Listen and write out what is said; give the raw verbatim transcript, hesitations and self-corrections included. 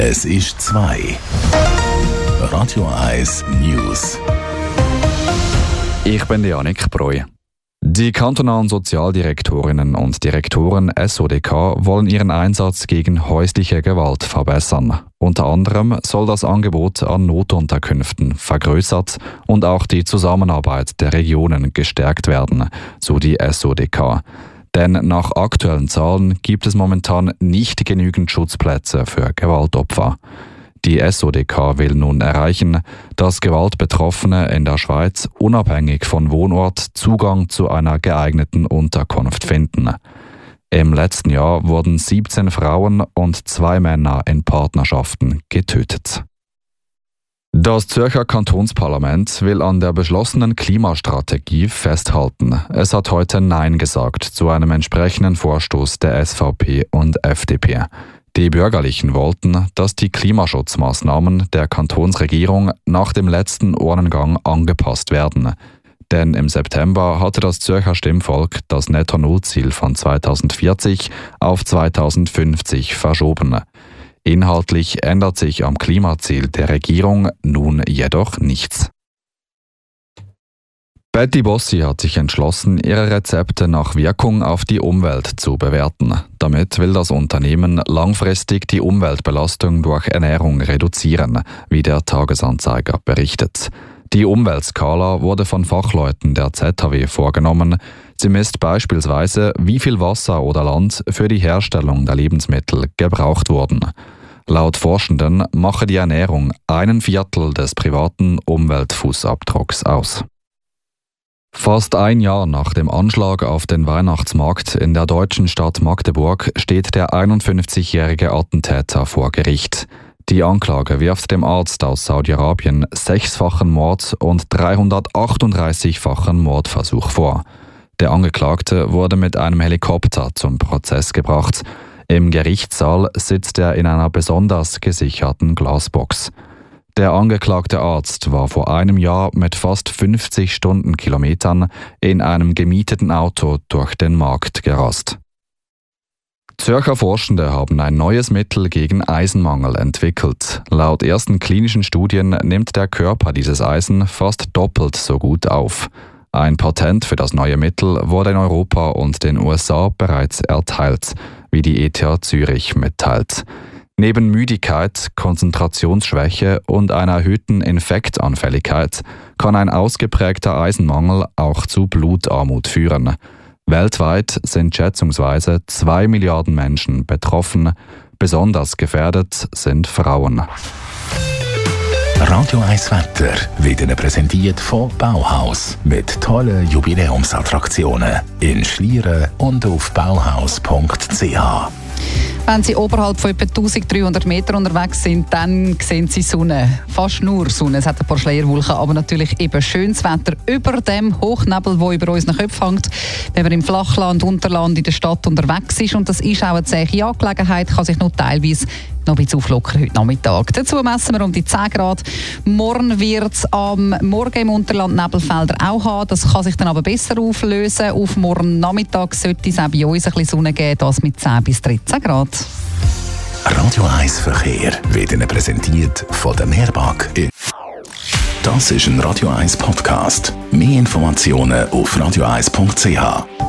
Es ist zwei. Radio eins News. Ich bin Janik Breu. Die kantonalen Sozialdirektorinnen und Direktoren S O D K wollen ihren Einsatz gegen häusliche Gewalt verbessern. Unter anderem soll das Angebot an Notunterkünften vergrößert und auch die Zusammenarbeit der Regionen gestärkt werden, so die S O D K. Denn nach aktuellen Zahlen gibt es momentan nicht genügend Schutzplätze für Gewaltopfer. Die S O D K will nun erreichen, dass Gewaltbetroffene in der Schweiz unabhängig von Wohnort Zugang zu einer geeigneten Unterkunft finden. Im letzten Jahr wurden siebzehn Frauen und zwei Männer in Partnerschaften getötet. Das Zürcher Kantonsparlament will an der beschlossenen Klimastrategie festhalten. Es hat heute Nein gesagt zu einem entsprechenden Vorstoß der S V P und F D P. Die Bürgerlichen wollten, dass die Klimaschutzmaßnahmen der Kantonsregierung nach dem letzten Urnengang angepasst werden. Denn im September hatte das Zürcher Stimmvolk das Netto-Null-Ziel von zweitausendvierzig auf zweitausendfünfzig verschoben. Inhaltlich ändert sich am Klimaziel der Regierung nun jedoch nichts. Betty Bossi hat sich entschlossen, ihre Rezepte nach Wirkung auf die Umwelt zu bewerten. Damit will das Unternehmen langfristig die Umweltbelastung durch Ernährung reduzieren, wie der Tagesanzeiger berichtet. Die Umweltskala wurde von Fachleuten der Z H W vorgenommen. Sie misst beispielsweise, wie viel Wasser oder Land für die Herstellung der Lebensmittel gebraucht wurden. Laut Forschenden mache die Ernährung einen Viertel des privaten Umweltfußabdrucks aus. Fast ein Jahr nach dem Anschlag auf den Weihnachtsmarkt in der deutschen Stadt Magdeburg steht der einundfünfzigjährige Attentäter vor Gericht. Die Anklage wirft dem Arzt aus Saudi-Arabien sechsfachen Mord und dreihundertachtunddreißigfachen Mordversuch vor. Der Angeklagte wurde mit einem Helikopter zum Prozess gebracht. Im Gerichtssaal sitzt er in einer besonders gesicherten Glasbox. Der angeklagte Arzt war vor einem Jahr mit fast fünfzig Stundenkilometern in einem gemieteten Auto durch den Markt gerast. Zürcher Forschende haben ein neues Mittel gegen Eisenmangel entwickelt. Laut ersten klinischen Studien nimmt der Körper dieses Eisen fast doppelt so gut auf. Ein Patent für das neue Mittel wurde in Europa und den U S A bereits erteilt, wie die E T H Zürich mitteilt. Neben Müdigkeit, Konzentrationsschwäche und einer erhöhten Infektanfälligkeit kann ein ausgeprägter Eisenmangel auch zu Blutarmut führen. Weltweit sind schätzungsweise zwei Milliarden Menschen betroffen. Besonders gefährdet sind Frauen. Radio eins Wetter wird Ihnen präsentiert von Bauhaus mit tollen Jubiläumsattraktionen in Schlieren und auf bauhaus punkt c h. Wenn Sie oberhalb von etwa eintausenddreihundert Meter unterwegs sind, dann sehen Sie Sonne. Fast nur Sonne. Es hat ein paar Schleierwolken, aber natürlich eben schönes Wetter über dem Hochnebel, der über unseren Köpfen hängt. Wenn man im Flachland, Unterland, in der Stadt unterwegs ist, und das ist auch eine zähe Angelegenheit, kann sich noch teilweise noch ein bisschen auflockern heute Nachmittag. Dazu messen wir um die zehn Grad. Morgen wird es am Morgen im Unterland Nebelfelder auch haben. Das kann sich dann aber besser auflösen. Auf morgen Nachmittag sollte es auch bei uns ein bisschen Sonne geben, das mit zehn bis dreizehn Grad. Radio eins Verkehr wird Ihnen präsentiert von der Mehrbank. Das ist ein Radio eins Podcast. Mehr Informationen auf radio eins punkt c h.